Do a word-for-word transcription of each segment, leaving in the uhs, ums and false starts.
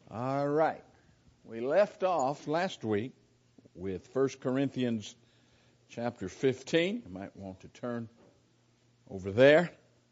All right. We left off last week with First Corinthians chapter fifteen. You might want to turn over there.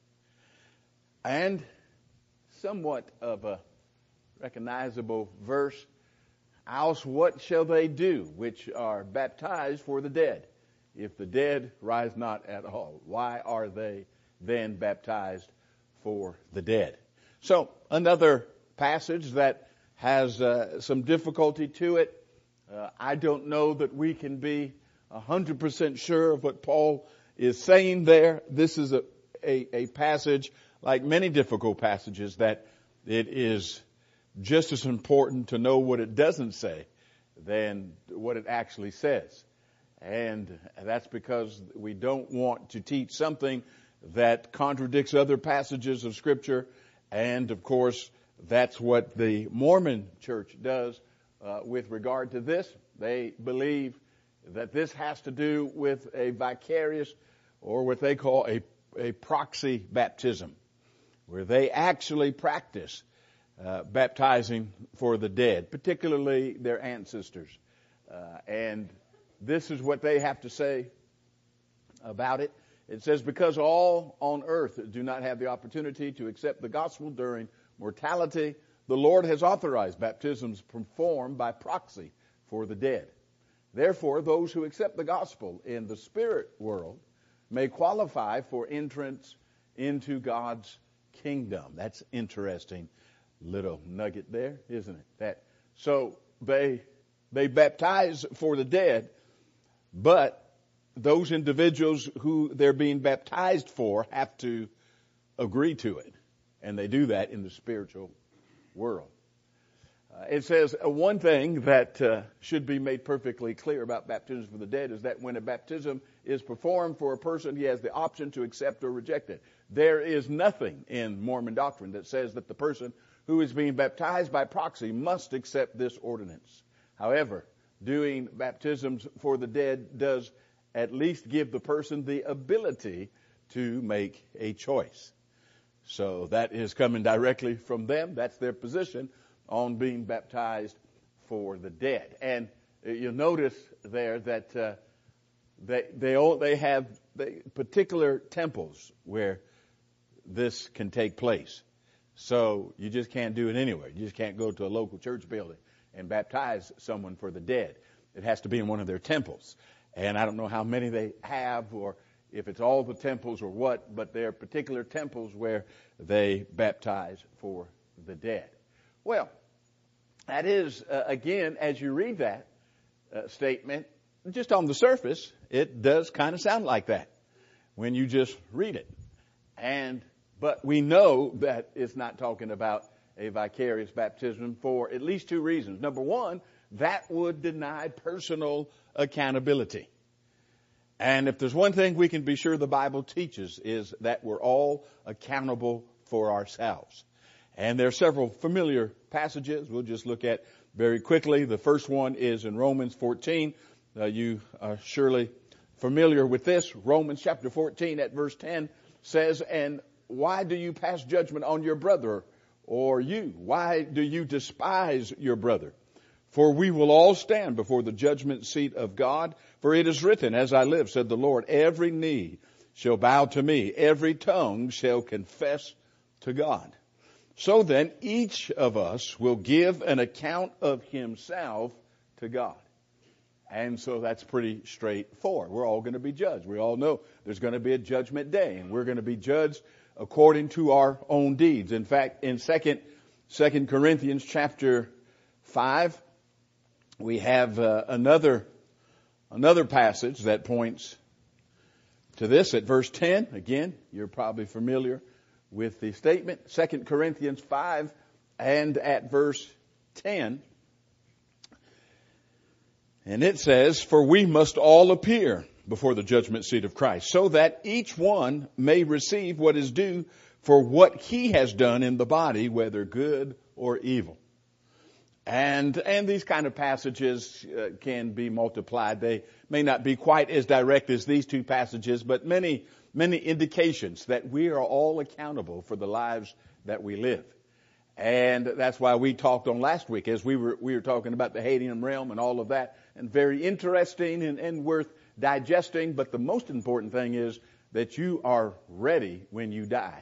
And somewhat of a recognizable verse. Else what shall they do which are baptized for the dead, if the dead rise not at all? Why are they then baptized for the dead? So another passage that has uh, some difficulty to it. Uh, I don't know that we can be one hundred percent sure of what Paul is saying there. This is a, a, a passage, like many difficult passages, that it is just as important to know what it doesn't say than what it actually says. And that's because we don't want to teach something that contradicts other passages of Scripture. And, of course, that's what the Mormon church does uh, with regard to this. They believe that this has to do with a vicarious, or what they call a, a proxy baptism, where they actually practice uh, baptizing for the dead, particularly their ancestors. Uh, and this is what they have to say about it. It says, because all on earth do not have the opportunity to accept the gospel during mortality, the Lord has authorized baptisms performed by proxy for the dead. Therefore, those who accept the gospel in the spirit world may qualify for entrance into God's kingdom. That's interesting little nugget there, isn't it? That so they they baptize for the dead, but those individuals who they're being baptized for have to agree to it. And they do that in the spiritual world. Uh, it says uh, one thing that uh, should be made perfectly clear about baptism for the dead is that when a baptism is performed for a person, he has the option to accept or reject it. There is nothing in Mormon doctrine that says that the person who is being baptized by proxy must accept this ordinance. However, doing baptisms for the dead does at least give the person the ability to make a choice. So that is coming directly from them. That's their position on being baptized for the dead. And you'll notice there that uh, they they all, they have they, particular temples where this can take place. So you just can't do it anywhere. You just can't go to a local church building and baptize someone for the dead. It has to be in one of their temples. And I don't know how many they have, or if it's all the temples or what, but there are particular temples where they baptize for the dead. Well, that is, uh, again, as you read that uh, statement, just on the surface, it does kind of sound like that when you just read it. And but we know that it's not talking about a vicarious baptism for at least two reasons. Number one, that would deny personal accountability. And if there's one thing we can be sure the Bible teaches is that we're all accountable for ourselves. And there are several familiar passages we'll just look at very quickly. The first one is in Romans fourteen. Uh, you are surely familiar with this. Romans chapter fourteen at verse ten says, and why do you pass judgment on your brother or you? Why do you despise your brother? For we will all stand before the judgment seat of God. For it is written, as I live, said the Lord, every knee shall bow to me. Every tongue shall confess to God. So then each of us will give an account of himself to God. And so that's pretty straightforward. We're all going to be judged. We all know there's going to be a judgment day, and we're going to be judged according to our own deeds. In fact, in second, second Corinthians chapter five, we have uh, another another passage that points to this at verse ten. Again, you're probably familiar with the statement. Second Corinthians five and at verse ten. And it says, for we must all appear before the judgment seat of Christ, so that each one may receive what is due for what he has done in the body, whether good or evil. And and these kind of passages uh, can be multiplied. They may not be quite as direct as these two passages, but many, many indications that we are all accountable for the lives that we live. And that's why we talked on last week as we were, we were talking about the Hadean realm and all of that, and very interesting and, and worth digesting. But the most important thing is that you are ready when you die,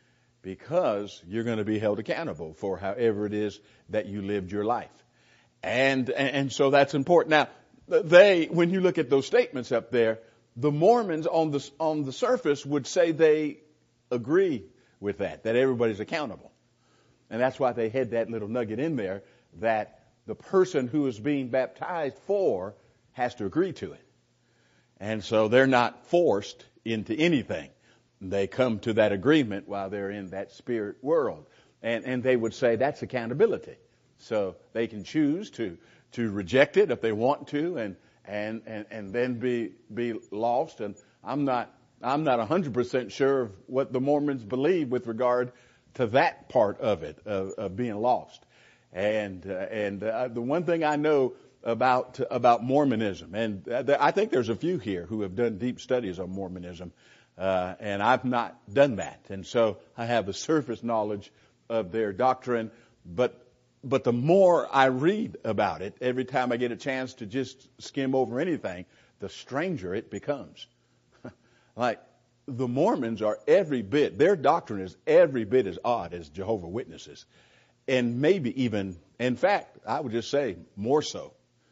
because you're going to be held accountable for however it is that you lived your life. And, and so that's important. Now, they, when you look at those statements up there, the Mormons on the, on the surface would say they agree with that, that everybody's accountable. And that's why they had that little nugget in there that the person who is being baptized for has to agree to it. And so they're not forced into anything. They come to that agreement while they're in that spirit world. And, and they would say that's accountability. So they can choose to, to reject it if they want to, and, and, and, and then be, be lost. And I'm not, I'm not a hundred percent sure of what the Mormons believe with regard to that part of it, of, of being lost. And, uh, and, uh, the one thing I know about, about Mormonism, and uh, I think there's a few here who have done deep studies on Mormonism, uh, and I've not done that. And so I have a surface knowledge of their doctrine, but But the more I read about it, every time I get a chance to just skim over anything, the stranger it becomes. Like, the Mormons are every bit, their doctrine is every bit as odd as Jehovah's Witnesses. And maybe even, in fact, I would just say more so.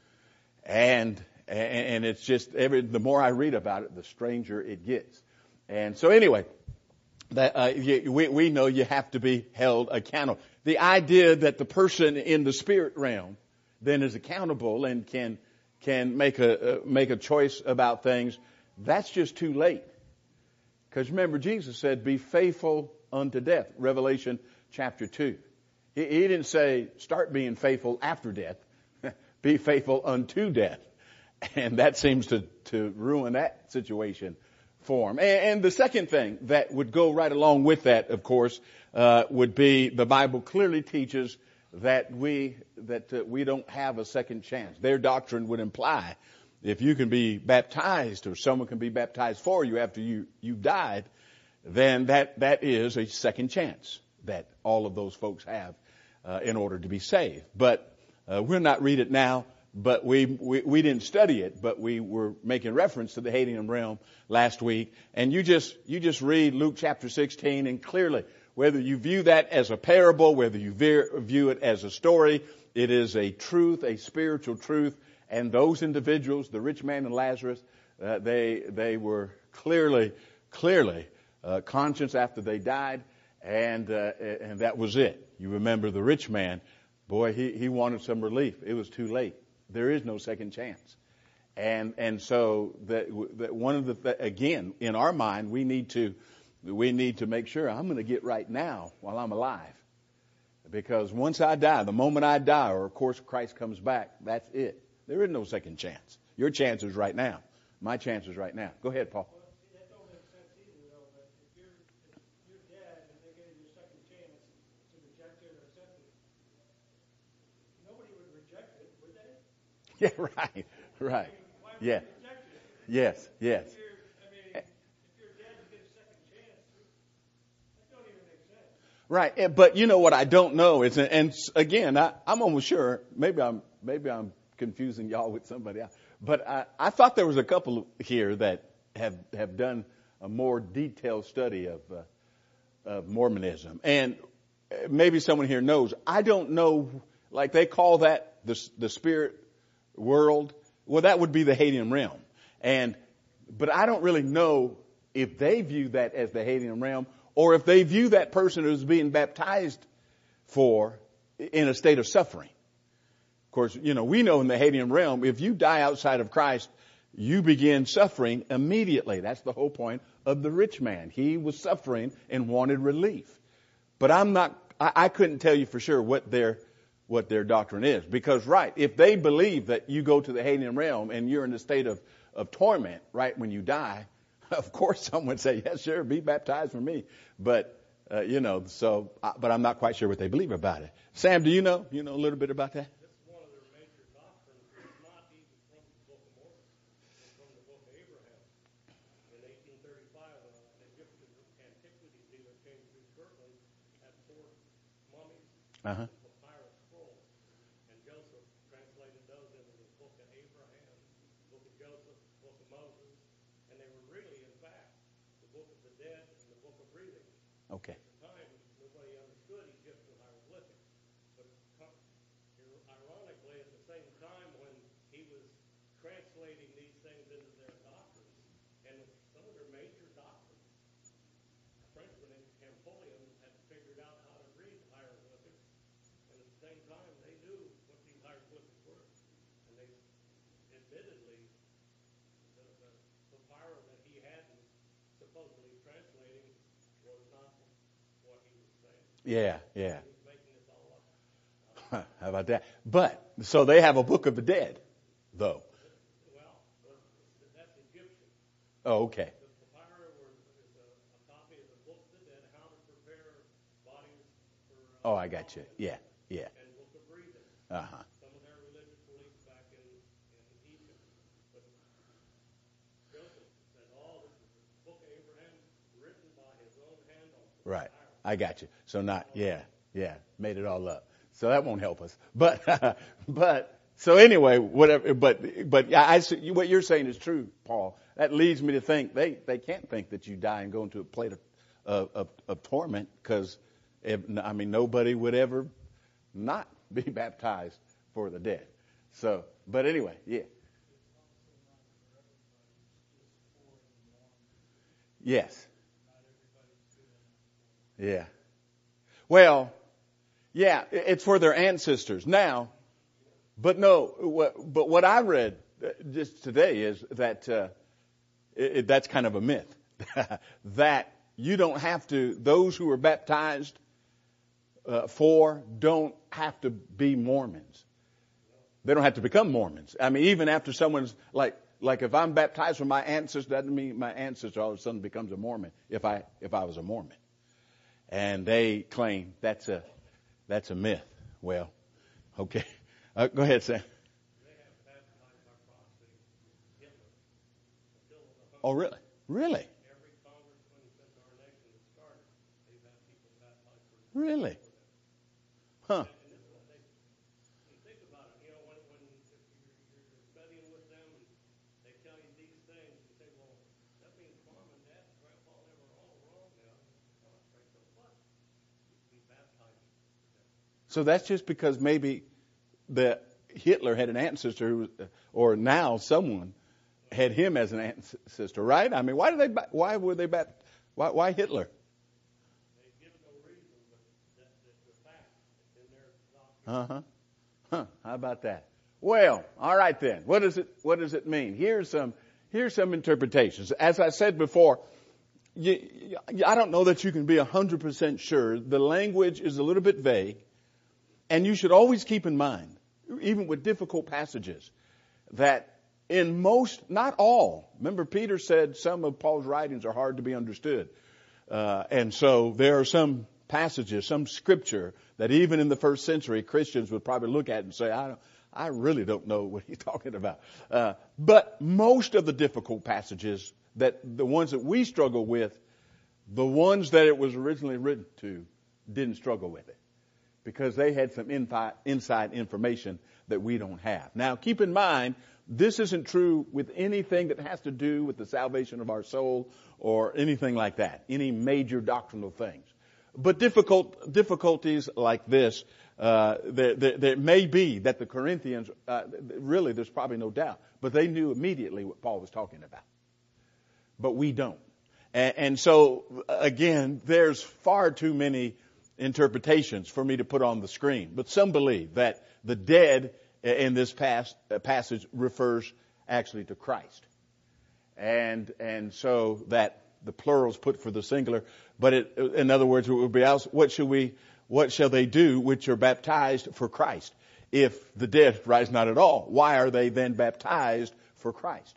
And, and it's just, every, the more I read about it, the stranger it gets. And so anyway, that, uh, you, we, we know you have to be held accountable. The idea that the person in the spirit realm then is accountable and can, can make a, uh, make a choice about things, that's just too late. Because remember, Jesus said, be faithful unto death. Revelation chapter two. He, he didn't say, start being faithful after death. Be faithful unto death. And that seems to, to ruin that situation for him. And, and the second thing that would go right along with that, of course, uh, would be the Bible clearly teaches that we, that uh, we don't have a second chance. Their doctrine would imply if you can be baptized or someone can be baptized for you after you, you died, then that, that is a second chance that all of those folks have, uh, in order to be saved. But, uh, we'll not read it now, but we, we, we didn't study it, but we were making reference to the Hadean realm last week. And you just, you just read Luke chapter sixteen, and clearly, whether you view that as a parable, whether you view it as a story, it is a truth, a spiritual truth. And those individuals, the rich man and Lazarus, uh, they they were clearly, clearly uh, conscious after they died, and uh, and that was it. You remember the rich man, boy, he he wanted some relief. It was too late. There is no second chance, and and so that, that one of the again in our mind we need to we need to make sure I'm going to get right now while I'm alive, because once I die, the moment I die, or of course Christ comes back, that's it. There is no second chance. Your chance is right now. My chance is right now. Go ahead, Paul. Well, see, that don't make sense either, though. But if you're, if you're dead and they gave you a second chance to reject it or accept it, nobody would reject it, would they? Yeah, right, right. I mean, why would Yeah. you reject it? Yes, yes. If you're, I mean, if you're dead and get a second chance, that don't even make sense. Right, and- but you know what I don't know is, and again, I, I'm almost sure, maybe I'm, maybe I'm confusing y'all with somebody else, but I, I thought there was a couple here that have, have done a more detailed study of, uh, of Mormonism. And maybe someone here knows, I don't know, like they call that the, the spirit world. Well, that would be the Hadean realm. And, but I don't really know if they view that as the Hadean realm, or if they view that person as being baptized for in a state of suffering. Of course, you know, we know in the Hadean realm, if you die outside of Christ, you begin suffering immediately. That's the whole point of the rich man. He was suffering and wanted relief. But I'm not, I, I couldn't tell you for sure what their, what their doctrine is. Because, right, if they believe that you go to the Hadean realm and you're in a state of, of torment right when you die, of course someone would say, yes, sure, be baptized for me. But, uh, you know, so, uh, but I'm not quite sure what they believe about it. Sam, do you know, you know a little bit about that? Uh-huh. papyrus scrolls. And Joseph translated those into the book of Abraham, the book of Joseph, the book of Moses. And they were really, in fact, the book of the dead and the book of breathing. Okay. At the time, nobody understood Egyptian hieroglyphics. But ironically, at the same time when he was translating these things into their doctrines, and some of their major doctrines, a Frenchman named Champollion had figured out how to read hieroglyphics, and at the same time they knew what these hieroglyphics were. And they admittedly, the, the papyrus that he had supposedly translating was not what he was saying. Yeah, yeah. He was making this all up. How about that? But, so they have a book of the dead, though. Well, that's Egyptian. Oh, okay. The papyrus is a, a copy of the book of the dead, how to prepare bodies for. Uh, Oh, I got you. Yeah, yeah. And book of breathing. Uh huh. Some of their religious beliefs back in, in Egypt. But Joseph said, "Oh, this is the book of Abraham, written by his own hand on the Right. papyrus." I got you. So not, yeah, yeah. Made it all up. So that won't help us. But, but, so anyway, whatever, but, but I, I, what you're saying is true, Paul. That leads me to think they, they can't think that you die and go into a plate of, of, of, of torment, because, I mean, nobody would ever not be baptized for the dead. So, but anyway, yeah. Yes. Yeah. Well, yeah, it's for their ancestors now. But no, what, but what I read just today is that uh, it, that's kind of a myth. That you don't have to, those who are baptized uh, for don't have to be Mormons. They don't have to become Mormons. I mean, even after someone's, like, like if I'm baptized for my ancestors, that doesn't mean my ancestor all of a sudden becomes a Mormon if I, if I was a Mormon. And they claim that's a, that's a myth. Well, okay. Uh, go ahead, Sam. Oh, really? Really? Every congressman since our nation has started, they've had people baptized for. Really? Huh. And this is what they, you think about it, you know, when, when if you're, you're studying with them and they tell you these things, you say, well, that means mom and dad and grandpa, they were all wrong now. Concentrate, so what? You can be baptized. So that's just because maybe the Hitler had an ancestor who, or now someone had him as an ancestor, right? I mean, why do they? Why were they back? Why, why Hitler? They give no reason, but that, that's a fact. It's in their doctrine. Uh huh. Huh. How about that? Well, all right then. What does it? What does it mean? Here's some. Here's some interpretations. As I said before, you, I don't know that you can be a hundred percent sure. The language is a little bit vague, and you should always keep in mind, even with difficult passages, that in most, not all, remember Peter said some of Paul's writings are hard to be understood. Uh, and so there are some passages, some scripture that even in the first century Christians would probably look at and say, I don't, I really don't know what he's talking about. Uh, but most of the difficult passages, that the ones that we struggle with, the ones that it was originally written to didn't struggle with it, because they had some inside information that we don't have. Now, keep in mind, this isn't true with anything that has to do with the salvation of our soul or anything like that, any major doctrinal things. But difficult difficulties like this, uh, there, there, there may be that the Corinthians, uh, really, there's probably no doubt, but they knew immediately what Paul was talking about. But we don't. And, and so, again, there's far too many interpretations for me to put on the screen. But some believe that the dead in this past, uh, passage refers actually to Christ. And, and so that the plural's put for the singular, but it, in other words, it would be asked, what shall we, what shall they do which are baptized for Christ? If the dead rise not at all, why are they then baptized for Christ?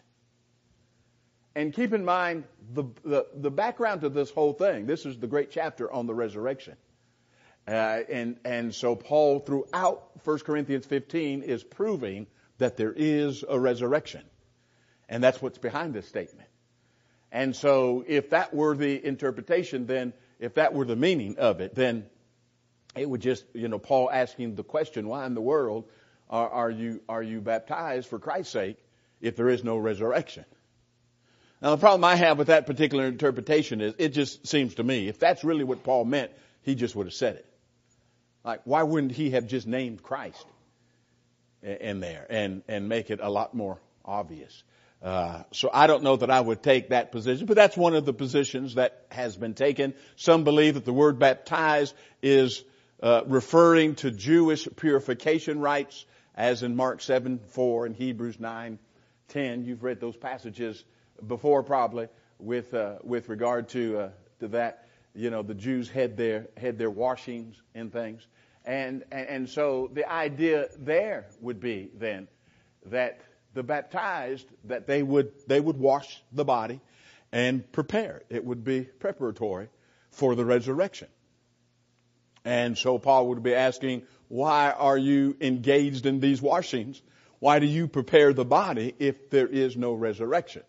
And keep in mind the, the, the background to this whole thing. This is the great chapter on the resurrection. Uh, and, and so Paul throughout First Corinthians fifteen is proving that there is a resurrection. And that's what's behind this statement. And so if that were the interpretation, then if that were the meaning of it, then it would just, you know, Paul asking the question, why in the world are, are you are you baptized for Christ's sake if there is no resurrection? Now, the problem I have with that particular interpretation is it just seems to me, if that's really what Paul meant, he just would have said it. Like, why wouldn't he have just named Christ in there and, and make it a lot more obvious? Uh, so I don't know that I would take that position, but that's one of the positions that has been taken. Some believe that the word baptize is uh, referring to Jewish purification rites, as in Mark seven four and Hebrews nine ten. You've read those passages before, probably, with uh, with regard to uh, to that. You know, the Jews had their had their washings and things, and and, and so the idea there would be then that the baptized, that they would they would wash the body and prepare it. It would be preparatory for the resurrection. And so Paul would be asking, why are you engaged in these washings? Why do you prepare the body if there is no resurrection?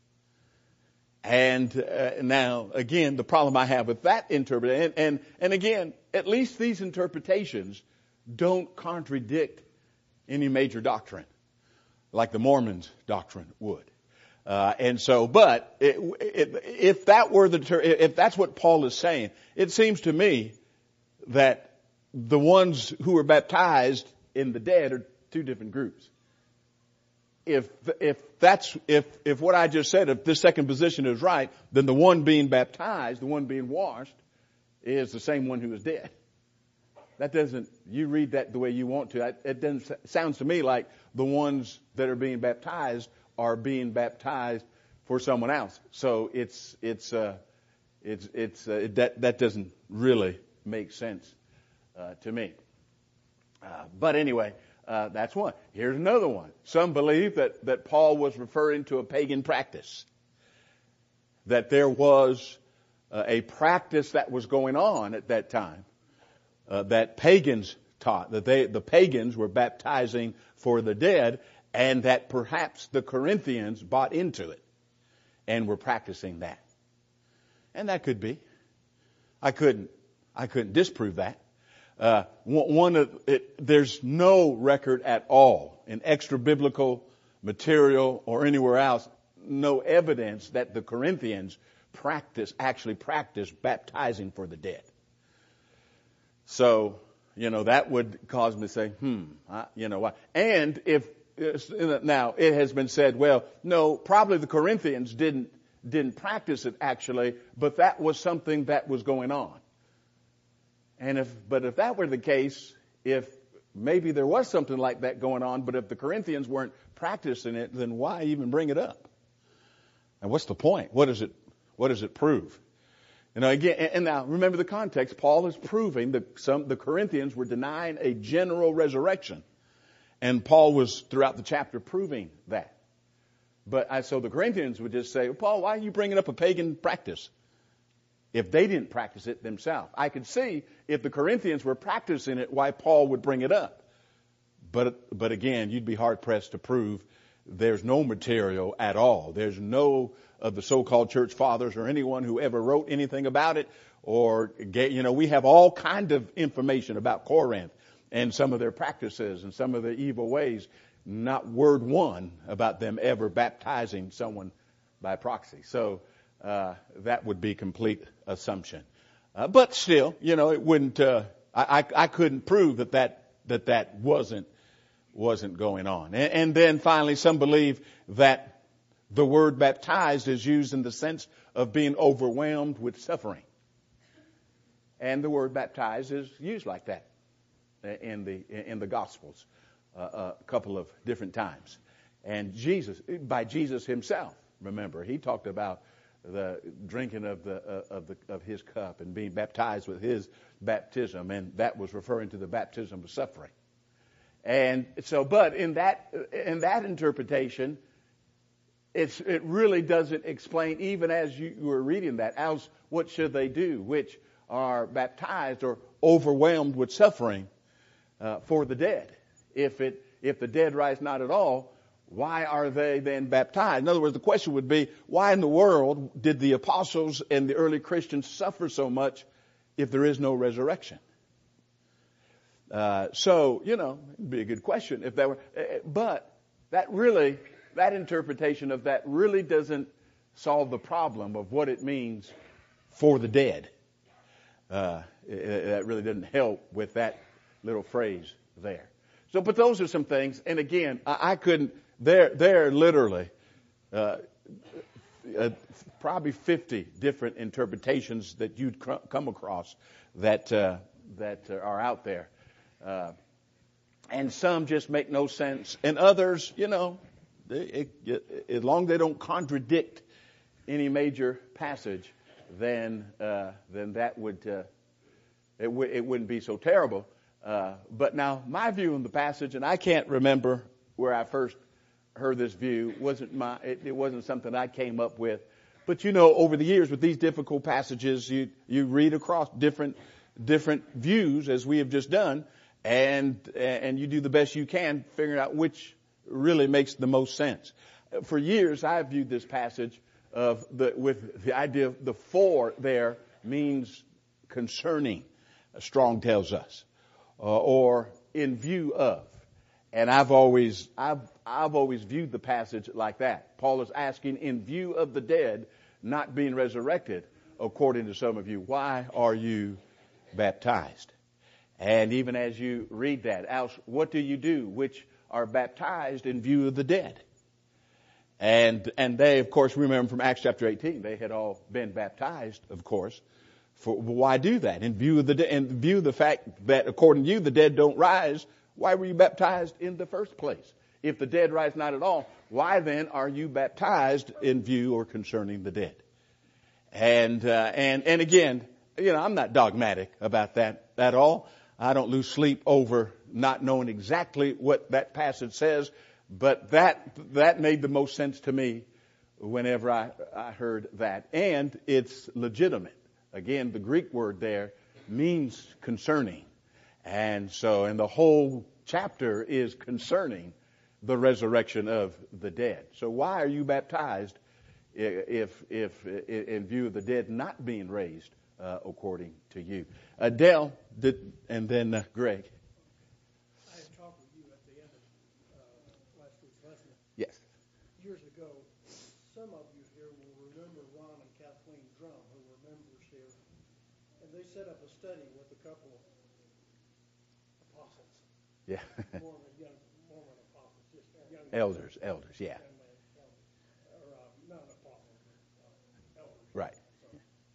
And uh, now, again, the problem I have with that interpretation, and, and, and again, at least these interpretations don't contradict any major doctrine, like the Mormons' doctrine would. Uh, and so, but it, it, if that were the, if that's what Paul is saying, it seems to me that the ones who are baptized in the dead are two different groups. If, if that's, if, if what I just said, if this second position is right, then the one being baptized, the one being washed, is the same one who is dead. That doesn't, you read that the way you want to. It doesn't, sounds to me like the ones that are being baptized are being baptized for someone else. So it's, it's, uh, it's, it's, uh, it, that, that doesn't really make sense, uh, to me. Uh, but anyway, uh, that's one. Here's another one. Some believe that, that Paul was referring to a pagan practice. That there was uh, a practice that was going on at that time. Uh, that pagans taught, that they, the pagans were baptizing for the dead, and that perhaps the Corinthians bought into it and were practicing that. And that could be. I couldn't, I couldn't disprove that. Uh, one of it, there's no record at all in extra biblical material or anywhere else, no evidence that the Corinthians practice, actually practice baptizing for the dead. So, you know, that would cause me to say, hmm, I, you know, why? And if, now it has been said, well, no, probably the Corinthians didn't, didn't practice it actually, but that was something that was going on. And if, but if that were the case, if maybe there was something like that going on, but if the Corinthians weren't practicing it, then why even bring it up? And what's the point? What does it, what does it prove? You know, again, and now remember the context. Paul is proving that some, the Corinthians were denying a general resurrection. And Paul was throughout the chapter proving that. But I, so the Corinthians would just say, well, Paul, why are you bringing up a pagan practice? If they didn't practice it themselves. I could see if the Corinthians were practicing it, why Paul would bring it up. But, but again, you'd be hard pressed to prove there's no material at all. There's no of the so-called church fathers or anyone who ever wrote anything about it or, you know, we have all kind of information about Corinth and some of their practices and some of their evil ways. Not word one about them ever baptizing someone by proxy. So, uh, that would be complete assumption. Uh, but still, you know, it wouldn't, uh, I, I, I couldn't prove that that, that that wasn't, wasn't going on. And, and then finally, some believe that the word baptized is used in the sense of being overwhelmed with suffering. And the word baptized is used like that in the, in the Gospels, uh, a couple of different times. And Jesus, by Jesus himself, remember, he talked about the drinking of the, uh, of the, of his cup and being baptized with his baptism. And that was referring to the baptism of suffering. And so, but in that, in that interpretation, it's, it really doesn't explain, even as you were reading that, else what should they do, which are baptized or overwhelmed with suffering, uh, for the dead. If it, if the dead rise not at all, why are they then baptized? In other words, the question would be, why in the world did the apostles and the early Christians suffer so much if there is no resurrection? Uh, so, you know, it'd be a good question if that were, but that really, that interpretation of that really doesn't solve the problem of what it means for the dead. Uh, it, that really doesn't help with that little phrase there. So, but those are some things. And again, I, I couldn't, there, there literally, uh, uh, probably fifty different interpretations that you'd cr- come across that, uh, that are out there. Uh, and some just make no sense. And others, you know, it, it, as long as they don't contradict any major passage, then, uh, then that would, uh, it, w- it wouldn't be so terrible. Uh, but now my view on the passage, and I can't remember where I first heard this view, wasn't my, it, it wasn't something I came up with. But you know, over the years with these difficult passages, you, you read across different, different views as we have just done, and, and you do the best you can figuring out which really makes the most sense. For years, I've viewed this passage of the, with the idea of the for there means concerning, Strong tells us, uh, or in view of. And I've always, I've, I've always viewed the passage like that. Paul is asking, in view of the dead not being resurrected, according to some of you, why are you baptized? And even as you read that, else, what do you do which are baptized in view of the dead? And, and they, of course, remember from Acts chapter eighteen, they had all been baptized, of course. For why do that? In view of the, de- in view of the fact that according to you, the dead don't rise, why were you baptized in the first place? If the dead rise not at all, why then are you baptized in view or concerning the dead? And, uh, and, and again, you know, I'm not dogmatic about that at all. I don't lose sleep over not knowing exactly what that passage says, but that, that made the most sense to me whenever I, I heard that. And it's legitimate. Again, the Greek word there means concerning. And so, and the whole chapter is concerning the resurrection of the dead. So why are you baptized if, if, in view of the dead not being raised, uh, according to you? Adele, did, and then uh, Greg. I had talked with you at the end of uh, last week's lesson. Yes. Years ago, some of you here will remember Ron and Kathleen Drum, who were members here, and they set up a study with a couple of apostles. Yeah. Mormon, young Mormon apostles, just young Elders, elders, yeah. young men, young, or uh, not apostles, but uh, elders. Right. So,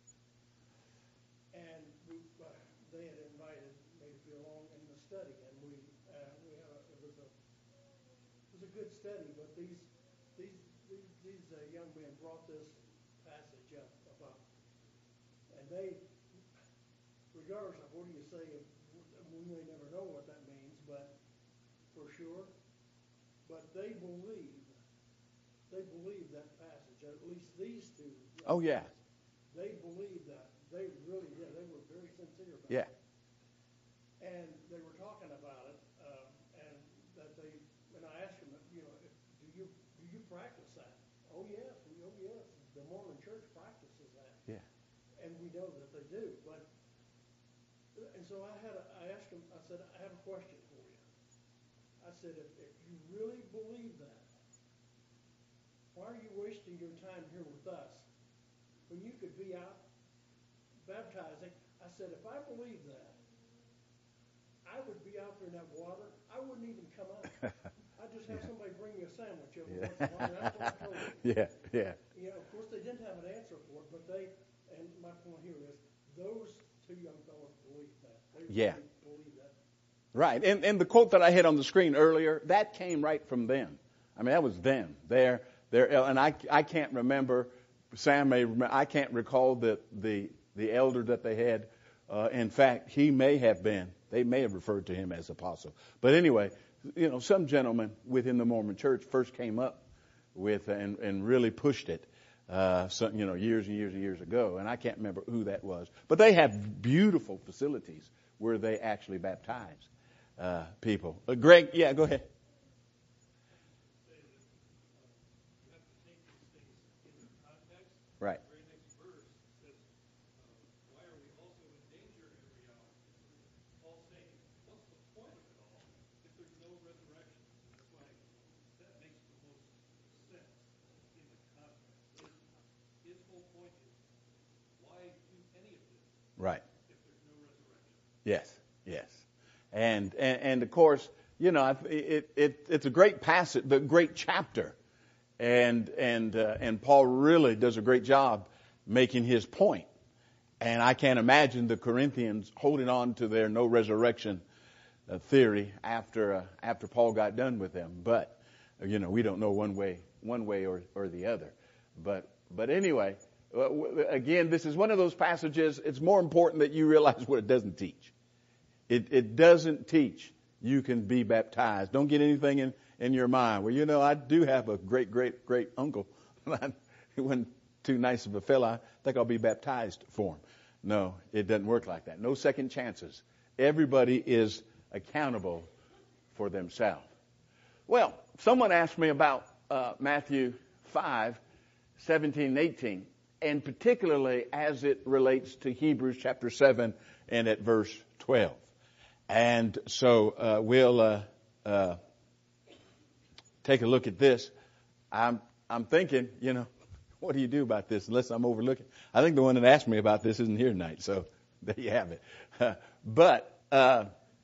and we, uh, they had invited me to be along in the study, and we uh, we had a, it was a it was a good study, but these these these, these uh, young men brought this passage up about, and they, regardless of what do you say, we may never know what that means, but for sure, but they believe they believe that passage. At least these two. Oh yeah. They believe that. They really did. They were very sincere about Yeah. it. And they were talking about it, um, and that they, and I asked them, you know, if, do you do you practice that? Oh yes, we, oh yes. The Mormon Church practices that. Yeah. And we know that they do. But and so I had, a, I asked them. I said, I have a question for you. I said, if, if you really believe that, why are you wasting your time here with us when you could be out baptizing? I said, if I believe that, I would be out there in that water. I wouldn't even come out. I'd just have somebody bring me a sandwich over Yeah. once in a while. That's what I told them. Yeah, yeah. You know, of course, they didn't have an answer for it, but they, and my point here is, those two young fellows believe that. They Yeah. really believe that. Right. And, and the quote that I had on the screen earlier, that came right from them. I mean, that was them. They're, they're, and I, I can't remember, Sam may remember, I can't recall the, the, the elder that they had. Uh, in fact, he may have been, they may have referred to him as apostle. But anyway, you know, some gentleman within the Mormon Church first came up with and, and really pushed it, uh, some, you know, years and years and years ago. And I can't remember who that was. But they have beautiful facilities where they actually baptize uh, people. Uh, Greg, yeah, go ahead. Right. The very next verse says, uh, why are we also in danger every hour? Paul saying, what's the Right. Yes, yes. And, and, and of course, you know, it, it, it's a great passage, the great chapter. And, and, uh, and Paul really does a great job making his point. And I can't imagine the Corinthians holding on to their no resurrection uh, theory after, uh, after Paul got done with them. But, you know, we don't know one way, one way or, or the other. But, but anyway, uh, again, this is one of those passages. It's more important that you realize what it doesn't teach. It, it doesn't teach you can be baptized. Don't get anything in, in your mind. Well, you know, I do have a great, great, great uncle. He wasn't too nice of a fella. I think I'll be baptized for him. No, it doesn't work like that. No second chances. Everybody is accountable for themselves. Well, someone asked me about uh, Matthew five, seventeen and eighteen, and particularly as it relates to Hebrews chapter seven and at verse twelve. And so uh, we'll uh, uh, take a look at this. I'm I'm thinking, you know, what do you do about this unless I'm overlooking? I think the one that asked me about this isn't here tonight, so there you have it. Uh, but uh,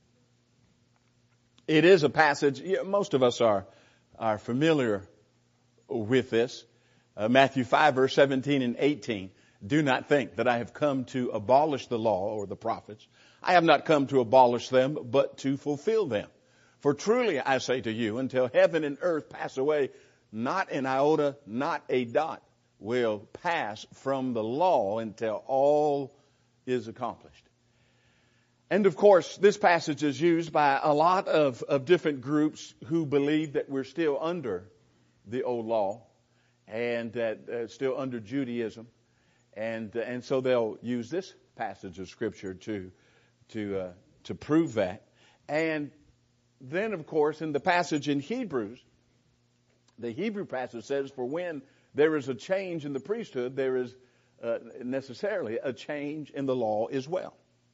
it is a passage. You know, most of us are are familiar with this. Uh, Matthew five, verse seventeen and eighteen. Do not think that I have come to abolish the law or the prophets. I have not come to abolish them, but to fulfill them. For truly I say to you, until heaven and earth pass away, not an iota, not a dot will pass from the law until all is accomplished. And of course, this passage is used by a lot of, of different groups who believe that we're still under the old law and that uh, still under Judaism. And, uh, and so they'll use this passage of Scripture to, to, uh, to prove that. And then, of course, in the passage in Hebrews, the Hebrew passage says, for when there is a change in the priesthood, there is uh, necessarily a change in the law as well.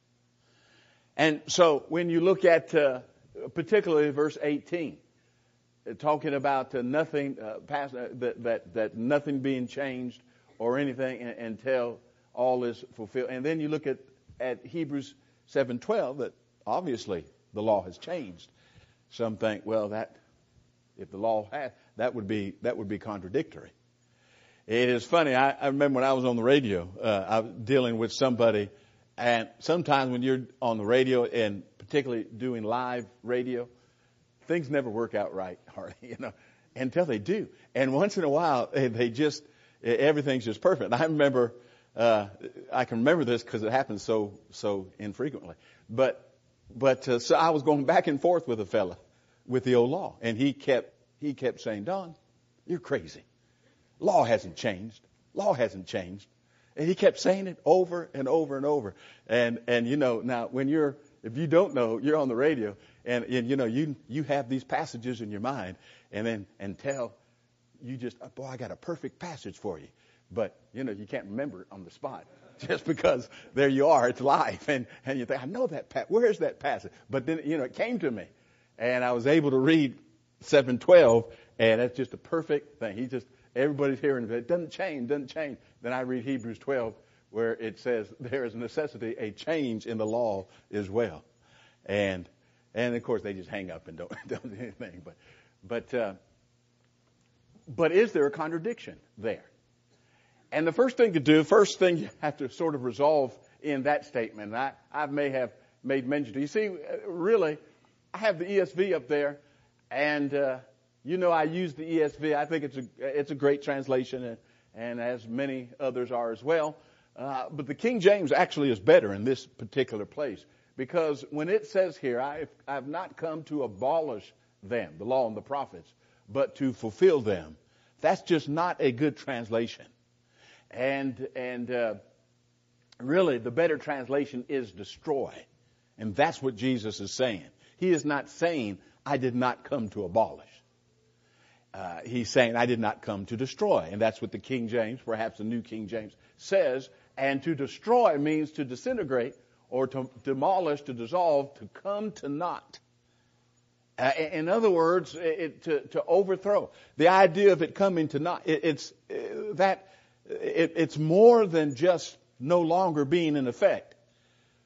And so when you look at uh, particularly verse eighteen, uh, talking about uh, nothing, uh, past, uh, that, that, that nothing being changed or anything until all is fulfilled. And then you look at, at Hebrews seven twelve, that obviously the law has changed. Some think, well, that if the law had, that would be that would be contradictory. It is funny. I, I remember when I was on the radio, uh, I was dealing with somebody, and sometimes when you're on the radio, and particularly doing live radio, things never work out right, hardly, you know, until they do. And once in a while, they just everything's just perfect. I remember, uh, I can remember this because it happens so so infrequently. But but uh, so I was going back and forth with a fella with the old law, and he kept he kept saying, "Don, you're crazy. Law hasn't changed. Law hasn't changed." And he kept saying it over and over and over. And and you know, now when you're if you don't know, you're on the radio, and, and you know you you have these passages in your mind, and then until you just, boy, I got a perfect passage for you. But, you know, you can't remember it on the spot just because there you are. It's live. And, and you think, I know that, pa- where's that passage? But then, you know, it came to me. And I was able to read seven twelve, and that's just a perfect thing. He just, everybody's hearing it. It doesn't change, doesn't change. Then I read Hebrews twelve, where it says there is necessity, a change in the law as well. And, and of course, they just hang up and don't, don't do anything. But, but, uh, But is there a contradiction there? And the first thing to do, first thing you have to sort of resolve in that statement, and I, I may have made mention to you. See, really, I have the E S V up there, and uh, you know I use the E S V. I think it's a it's a great translation, and, and as many others are as well. Uh, but the King James actually is better in this particular place, because when it says here, I have not come to abolish them, the law and the prophets, but to fulfill them. That's just not a good translation. And and uh, really, the better translation is destroy. And that's what Jesus is saying. He is not saying, I did not come to abolish. Uh, he's saying, I did not come to destroy. And that's what the King James, perhaps the New King James, says. And to destroy means to disintegrate or to demolish, to dissolve, to come to naught. Uh, in other words, it, to, to overthrow. The idea of it coming to naught, it, it's uh, that it, it's more than just no longer being in effect.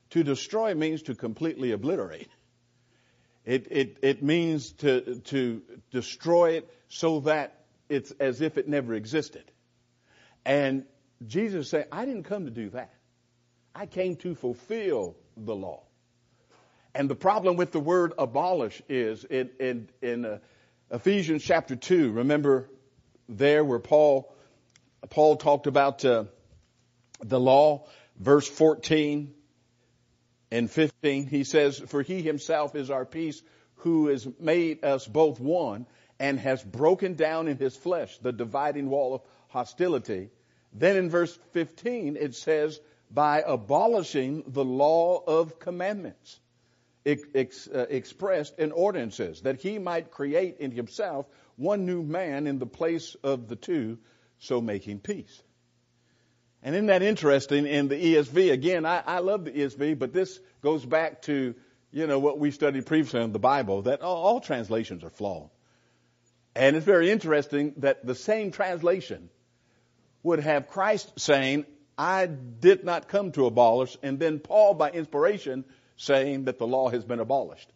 To destroy means to completely obliterate. It, it, it means to, to destroy it so that it's as if it never existed. And Jesus said, I didn't come to do that. I came to fulfill the law. And the problem with the word abolish is in, in, in uh, Ephesians chapter two, remember there where Paul, Paul talked about uh, the law, verse fourteen and fifteen, he says, for he himself is our peace, who has made us both one and has broken down in his flesh the dividing wall of hostility. Then in verse fifteen, it says, by abolishing the law of commandments ex, uh, expressed in ordinances, that he might create in himself one new man in the place of the two, so making peace. And isn't that interesting in the E S V? Again, I, I love the E S V, but this goes back to, you know, what we studied previously in the Bible, that all, all translations are flawed. And it's very interesting that the same translation would have Christ saying, I did not come to abolish, and then Paul, by inspiration, saying that the law has been abolished.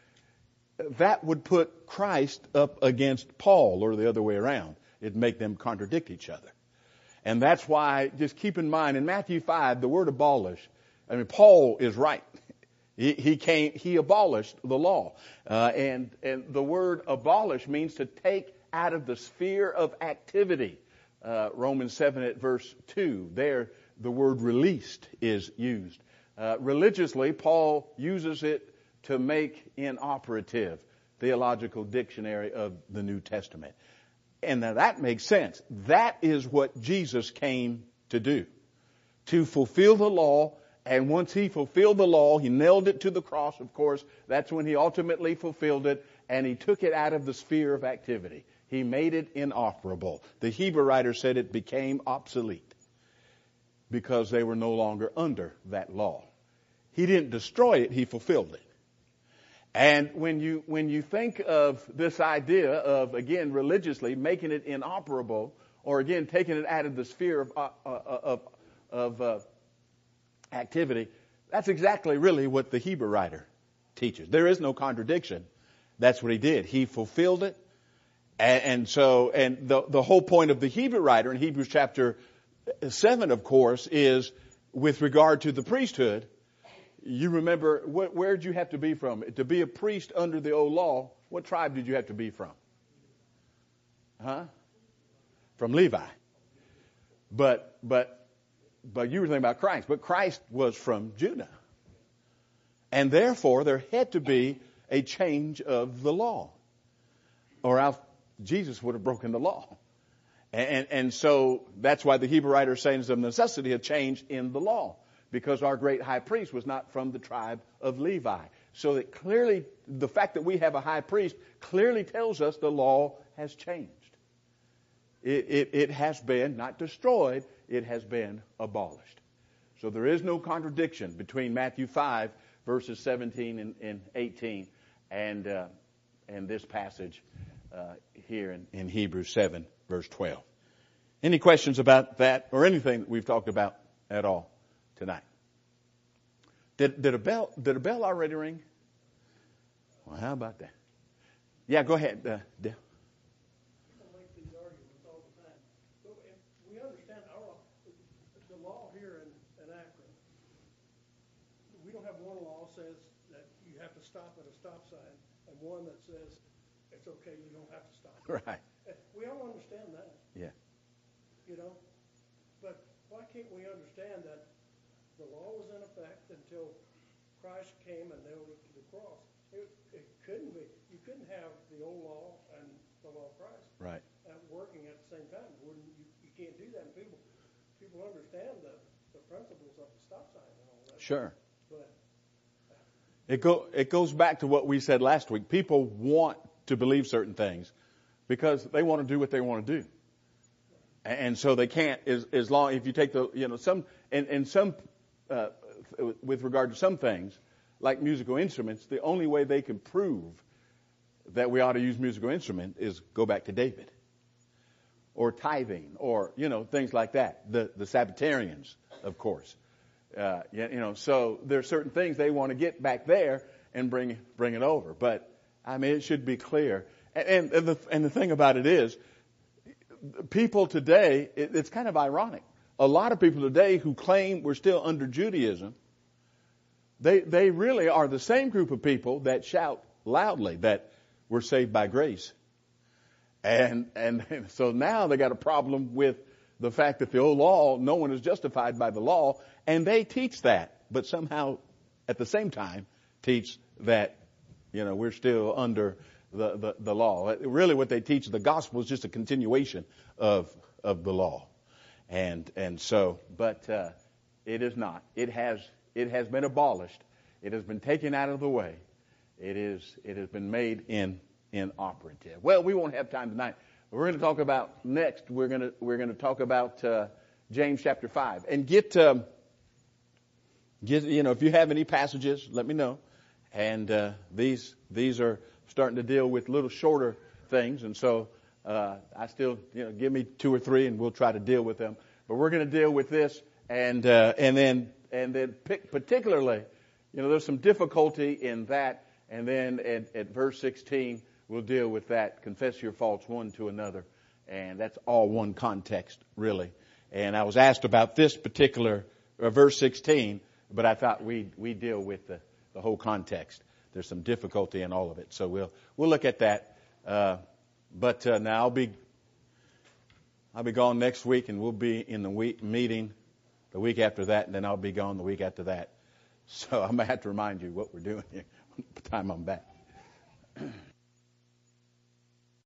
That would put Christ up against Paul, or the other way around. It'd make them contradict each other. And that's why, just keep in mind, in Matthew five, the word abolish, I mean, Paul is right. He, he came, he abolished the law. Uh, and, and the word abolish means to take out of the sphere of activity. Uh, Romans seven at verse two, there the word released is used. Uh, religiously, Paul uses it to make inoperative, theological dictionary of the New Testament. And now that makes sense. That is what Jesus came to do. To fulfill the law, and once he fulfilled the law, he nailed it to the cross, of course. That's when he ultimately fulfilled it, and he took it out of the sphere of activity. He made it inoperable. The Hebrew writer said it became obsolete because they were no longer under that law. He didn't destroy it, he fulfilled it. And when you, when you think of this idea of, again, religiously making it inoperable, or again, taking it out of the sphere of, uh, of, of uh, activity, that's exactly really what the Hebrew writer teaches. There is no contradiction. That's what he did. He fulfilled it. And, and so, and the, the whole point of the Hebrew writer in Hebrews chapter seven, of course, is with regard to the priesthood. You remember, wh- where did you have to be from? To be a priest under the old law, what tribe did you have to be from? Huh? From Levi. But, but, but you were thinking about Christ. But Christ was from Judah. And therefore, there had to be a change of the law. Or else Jesus would have broken the law. And, and, and so that's why the Hebrew writer is saying there's a necessity of change in the law. Because our great high priest was not from the tribe of Levi. So that clearly, the fact that we have a high priest clearly tells us the law has changed. It, it, it has been not destroyed, it has been abolished. So there is no contradiction between Matthew five, verses seventeen and, and eighteen, and, uh, and this passage uh, here in, in Hebrews seven, verse twelve. Any questions about that or anything that we've talked about at all tonight? Did, did a bell, did a bell already ring? Well, how about that? Yeah, go ahead, uh, Dale. People make these arguments all the time. But if we understand our, the law here in, in Akron, we don't have one law says that you have to stop at a stop sign, and one that says it's okay, you don't have to stop. Right. We all understand that. Yeah. You know, but why can't we understand that the law was in effect until Christ came and nailed it to the cross? It, it couldn't be. You couldn't have the old law and the law of Christ Right. uh, working at the same time. Wouldn't you, you can't do that. And people people understand the, the principles of the stop sign and all that. Sure. But It go it goes back to what we said last week. People want to believe certain things because they want to do what they want to do. And so they can't, as, as long, if you take the, you know, some, and, and some, uh, with regard to some things, like musical instruments, the only way they can prove that we ought to use musical instrument is go back to David. Or tithing, or, you know, things like that. The, the Sabbatarians, of course. Uh, you know, so there are certain things they want to get back there and bring bring it over. But I mean, it should be clear. And, and the and the thing about it is, people today, it, it's kind of ironic. A lot of people today who claim we're still under Judaism, they they really are the same group of people that shout loudly that we're saved by grace. And and so now they got a problem with the fact that the old law, no one is justified by the law, and they teach that, but somehow at the same time teach that, you know, we're still under the, the, the law. Really what they teach, the gospel is just a continuation of of the law. And and so, but uh, it is not. It has it has been abolished. It has been taken out of the way. It is it has been made in inoperative. Well, we won't have time tonight. We're going to talk about next. We're going to we're going to talk about uh, James chapter five and get um, get you know if you have any passages, let me know. And uh, these these are starting to deal with little shorter things, and so uh, I still you know give me two or three, and we'll try to deal with them. But we're going to deal with this, and uh, and then and then pick particularly, you know, there's some difficulty in that, and then at, at verse sixteen. We'll deal with that. Confess your faults one to another. And that's all one context, really. And I was asked about this particular uh, verse sixteen, but I thought we'd, we'd deal with the, the whole context. There's some difficulty in all of it. So we'll, we'll look at that. Uh, but uh, now I'll be, I'll be gone next week, and we'll be in the week meeting the week after that, and then I'll be gone the week after that. So I'm going to have to remind you what we're doing here by the time I'm back.